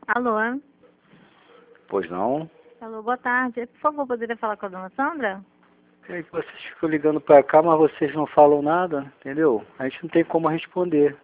Alô? Pois não? Alô, boa tarde. Por favor, poderia falar com a dona Sandra? É que vocês ficam ligando pra cá, mas vocês não falam nada, entendeu? A gente não tem como responder.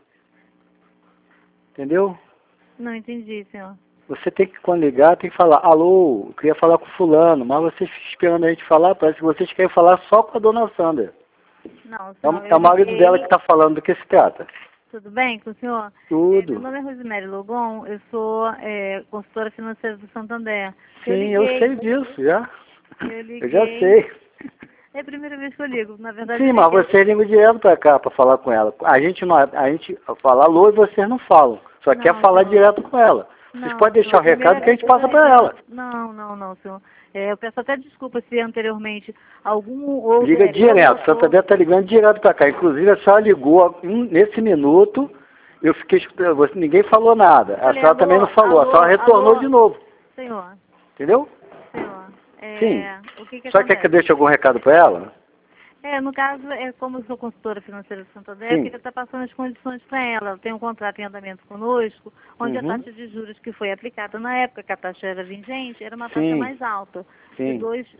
Entendeu? Não entendi, senhor. Você tem que, quando ligar, tem que falar, alô, eu queria falar com fulano, mas vocês ficam esperando a gente falar, parece que vocês querem falar só com a dona Sandra. Não, É senhor, é eu o marido liguei. dela que está falando, do que se trata. Tudo bem com o senhor? Meu Tudo. nome é Rosemary Logon, eu sou consultora financeira do Santander. Sim, eu sei disso, já. Eu já sei. É a primeira vez que eu ligo, na verdade. Sim, mas você liga direto pra cá pra falar com ela. A gente fala alô e vocês não falam. Só quer falar direto com ela. Vocês podem deixar o recado que a gente passa pra ela. Não, senhor. Eu peço até desculpa se anteriormente algum outro... Liga direto, Santander está ligando direto pra cá. Inclusive a senhora ligou nesse minuto, eu fiquei escutando, ninguém falou nada. A senhora também não falou, a senhora retornou de novo. Senhor. Entendeu? Senhor. Sim. O que Só quer que eu deixe algum recado pra ela? No caso, como eu sou consultora financeira do Santander, eu queria estar passando as condições para ela. Ela tem um contrato em andamento conosco, onde a taxa de juros que foi aplicada na época que a taxa era vigente, era uma taxa mais alta, de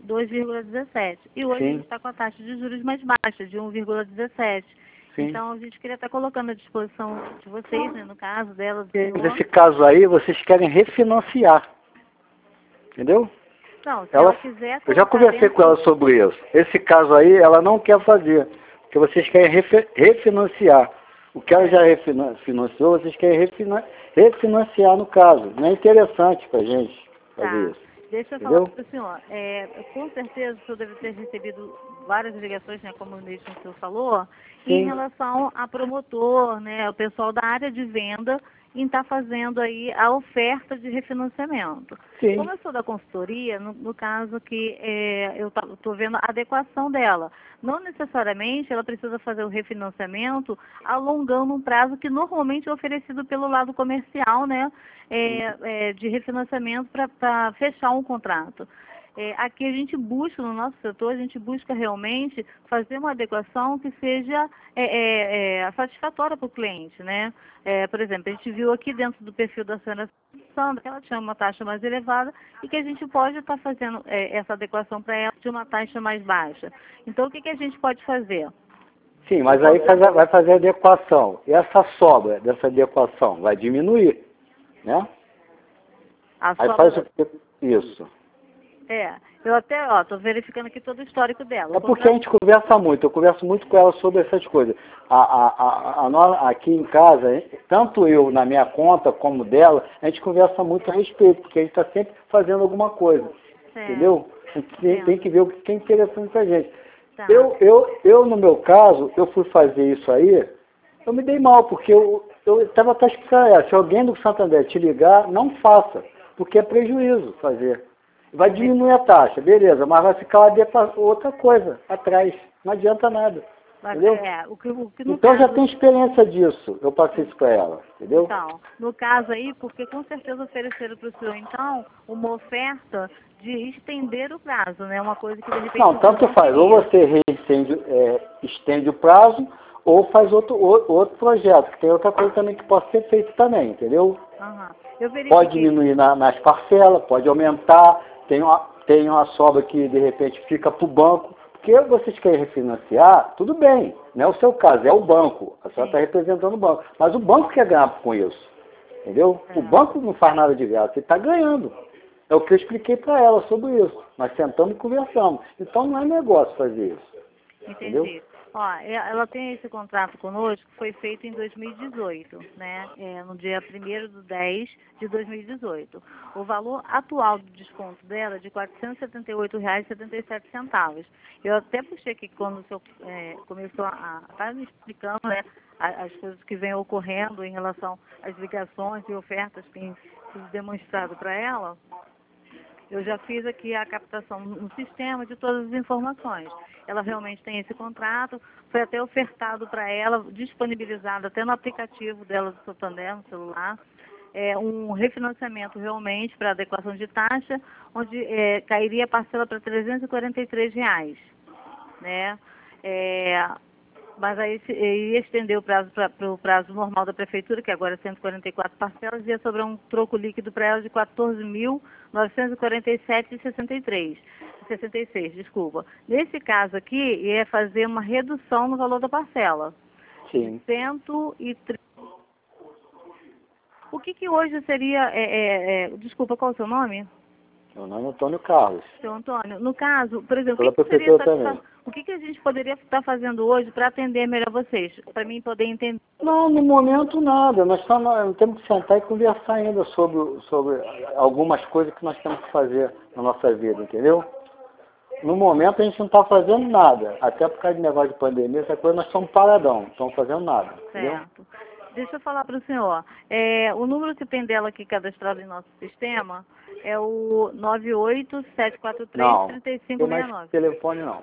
2,17. E hoje a gente está com a taxa de juros mais baixa, de 1,17. Então, a gente queria estar colocando à disposição de vocês, né, no caso dela, do senhor. Nesse caso aí, vocês querem refinanciar. Entendeu? Não, se ela quiser... Eu já conversei com ela sobre isso. Esse caso aí, ela não quer fazer. Porque vocês querem refinanciar. O que ela já refinanciou, vocês querem refinanciar no caso. Não é interessante pra gente fazer isso. Deixa eu falar para o senhor. Com certeza o senhor deve ter recebido várias ligações, né, como mesmo o senhor falou, em relação a promotor, né, o pessoal da área de venda, em estar fazendo aí a oferta de refinanciamento. Como eu sou da consultoria, no caso que eu estou vendo a adequação dela. Não necessariamente ela precisa fazer o refinanciamento alongando um prazo que normalmente é oferecido pelo lado comercial, né, de refinanciamento para fechar um contrato. Aqui a gente busca, no nosso setor, a gente busca realmente fazer uma adequação que seja satisfatória para o cliente, né? Por exemplo, a gente viu aqui dentro do perfil da senhora Sandra que ela tinha uma taxa mais elevada e que a gente pode estar fazendo essa adequação para ela de uma taxa mais baixa. Então, o que a gente pode fazer? Sim, mas aí vai fazer a adequação. E essa sobra dessa adequação vai diminuir, né? Aí faz isso. Eu até, estou verificando aqui todo o histórico dela. É porque a gente conversa muito, eu converso muito com ela sobre essas coisas. Aqui em casa, tanto eu na minha conta como dela, a gente conversa muito a respeito, porque a gente está sempre fazendo alguma coisa, entendeu? A gente tem que ver o que é interessante pra gente. Eu, no meu caso, eu fui fazer isso aí, eu me dei mal, porque eu estava até explicando, se alguém do Santander te ligar, não faça, porque é prejuízo fazer. Vai diminuir a taxa, beleza, mas vai ficar outra coisa atrás. Não adianta nada. Entendeu? Então já tem experiência disso. Eu passei isso para ela, entendeu? Então, no caso aí, porque com certeza ofereceram para o senhor, então, uma oferta de estender o prazo, né? Uma coisa que de repente... Não, tanto faz. Ou você estende o prazo, ou faz outro projeto, que tem outra coisa também que pode ser feito também, entendeu? Pode diminuir nas parcelas, pode aumentar. Tem uma sobra que, de repente, fica para o banco. Porque vocês querem refinanciar, tudo bem. Não é o seu caso, é o banco. A senhora está representando o banco. Mas o banco quer ganhar com isso. Entendeu? O banco não faz nada de graça, ele está ganhando. É o que eu expliquei para ela sobre isso. Nós sentamos e conversamos. Então não é negócio fazer isso. Entendeu? Ela tem esse contrato conosco que foi feito em 2018, né? No dia 1º de 2018. O valor atual do desconto dela é de R$ 478,77. Eu até puxei aqui quando o senhor começou a estar me explicando, né, as coisas que vêm ocorrendo em relação às ligações e ofertas que têm sido demonstrado para ela. Eu já fiz aqui a captação no sistema de todas as informações. Ela realmente tem esse contrato, foi até ofertado para ela, disponibilizado até no aplicativo dela do Santander, no celular, um refinanciamento realmente para adequação de taxa, onde cairia a parcela para R$ 343, né? Mas aí ia estender o prazo para o prazo normal da prefeitura, que agora é 144 parcelas, ia sobrar um troco líquido para ela de 14.947,63. 66, desculpa. Nesse caso aqui, ia fazer uma redução no valor da parcela. Sim. 130. O que hoje seria... desculpa, qual é o seu nome? Meu nome é Antônio Carlos. Seu Antônio, no caso, por exemplo, Pela prefeitura também. o que a gente poderia estar fazendo hoje para atender melhor vocês? Para mim poder entender. Não, no momento nada. Nós temos que sentar e conversar ainda sobre algumas coisas que nós temos que fazer na nossa vida, entendeu? No momento a gente não está fazendo nada. Até por causa de negócio de pandemia, essa coisa, nós estamos paradão, não estamos fazendo nada. Entendeu? Certo. Deixa eu falar para o senhor. O número que tem dela aqui cadastrado em nosso sistema é o 98743-3569. Não, mais telefone não.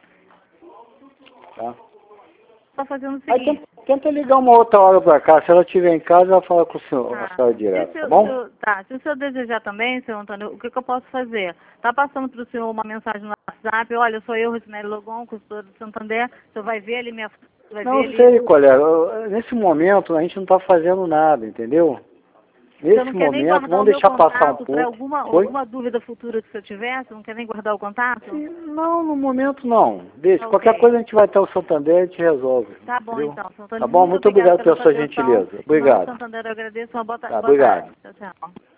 Tá? Está fazendo o seguinte. Aí tenta ligar uma outra hora para cá. Se ela estiver em casa, ela fala com o senhor, a senhora direto, tá bom? Se o senhor desejar também, senhor Antônio, o que eu posso fazer? Está passando para o senhor uma mensagem no WhatsApp, olha, sou eu, Rosinelli Logon, consultora do Santander, o senhor vai ver ali minha... Não sei, colega. Nesse momento a gente não está fazendo nada, entendeu? Nesse momento, vamos deixar passar um pouco. Alguma dúvida futura que o senhor tiver, você não quer nem guardar o contato? Não, no momento não. Deixa, qualquer coisa a gente vai até o Santander e a gente resolve. Tá bom, entendeu? então. Santander, Tá bom, muito obrigado pela sua gentileza. Obrigado. Santander, eu agradeço. Uma boa tarde. Tá, obrigado. Tchau, tchau.